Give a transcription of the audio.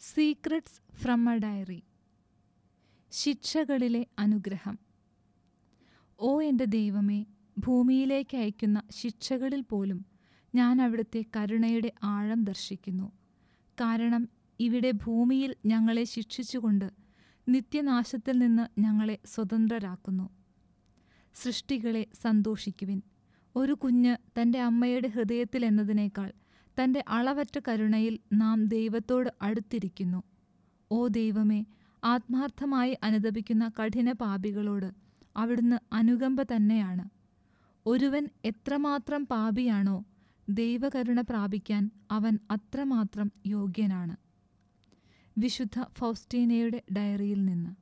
Secrets from a diary. ശിക്ഷകളിലെ അനുഗ്രഹം. ഓ എൻ്റെ ദൈവമേ, ഭൂമിയിലേക്ക് അയക്കുന്ന ശിക്ഷകളിൽ പോലും ഞാൻ അവിടുത്തെ കരുണയുടെ ആഴം ദർശിക്കുന്നു. കാരണം ഇവിടെ ഭൂമിയിൽ ഞങ്ങളെ ശിക്ഷിച്ചുകൊണ്ട് നിത്യനാശത്തിൽ നിന്ന് ഞങ്ങളെ സ്വതന്ത്രരാക്കുന്നു. സൃഷ്ടികളെ സന്തോഷിക്കുവിൻ. ഒരു കുഞ്ഞ് തൻ്റെ അമ്മയുടെ ഹൃദയത്തിൽ എന്നതിനേക്കാൾ തൻ്റെ അളവറ്റ കരുണയിൽ നാം ദൈവത്തോട് അടുത്തിരിക്കുന്നു. ഓ ദൈവമേ, ആത്മാർത്ഥമായി അനുതപിക്കുന്ന കഠിന പാപികളോട് അവിടുന്ന് അനുകമ്പ തന്നെയാണ്. ഒരുവൻ എത്രമാത്രം പാപിയാണോ, ദൈവകരുണ പ്രാപിക്കാൻ അവൻ അത്രമാത്രം യോഗ്യനാണ്. വിശുദ്ധ ഫൗസ്റ്റീനയുടെ ഡയറിയിൽ നിന്ന്.